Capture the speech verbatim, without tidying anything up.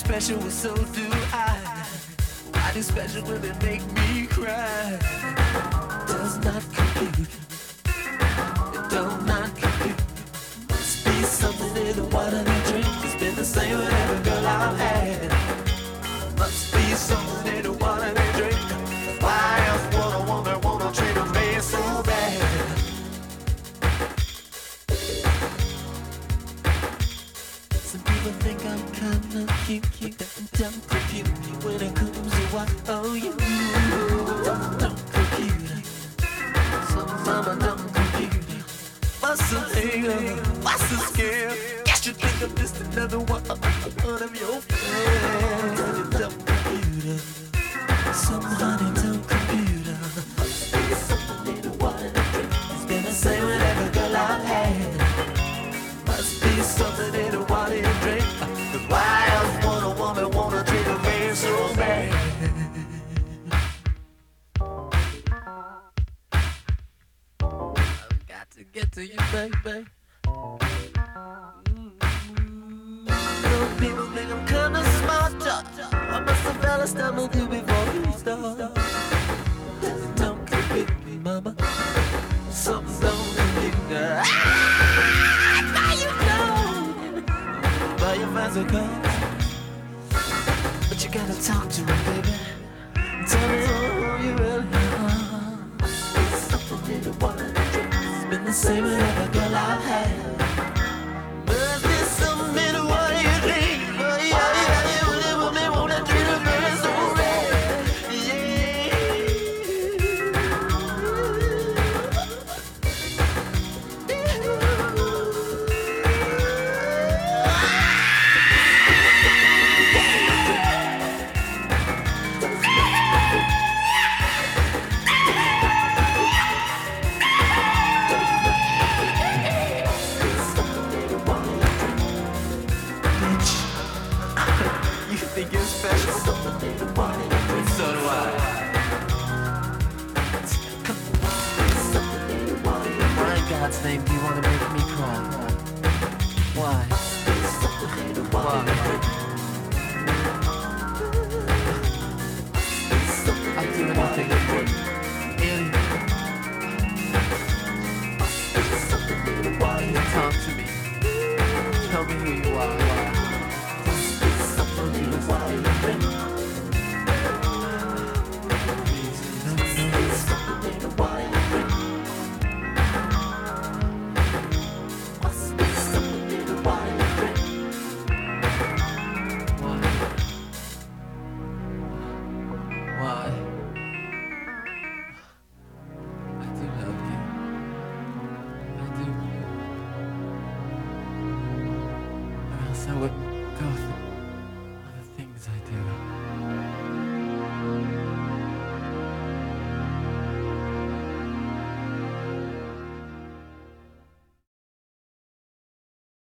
special, well, so do I. Why do special women make me cry? Does not compute. It does not compute. Must be something in the water they drink. It's been the same with every girl I've had. Must be something in the water they drink. Why else would a woman wanna treat a man so bad? Some people think I'm kinda cute, cute, and dumb compute. When it comes to what oh you dumb, dumb computer. Some mama dumb computer. What's the hang What's the scare? Guess you think I'm just another one of your friends. You dumb computer. Some honey dumb computer. Something in the water that drink. It's been the same with every girl I've had. Must be something in the water you drink. Cause why else would a woman wanna treat a man so bad? I've got to get to you, baby. Some people think I'm kinda smart. I must have fell a stumble you before we start. Don't compete with me, mama. Something don't compete. Now you know. Buy your fans a car. But you gotta talk to me, baby. Tell me who you really are. Something in the water that drinks. It's been the same with every girl I've had. Must be something in the water you drink. Oh yeah, yeah, yeah. Whatever me wanna treat a girl so bad. Yeah. You think you're special? So do I. Why in God's name do you want to make me cry? Why? Why? I'll do anything for you. Anything. Talk to me. Tell me who you are. Why? I do love you. I do. Or else I wouldn't.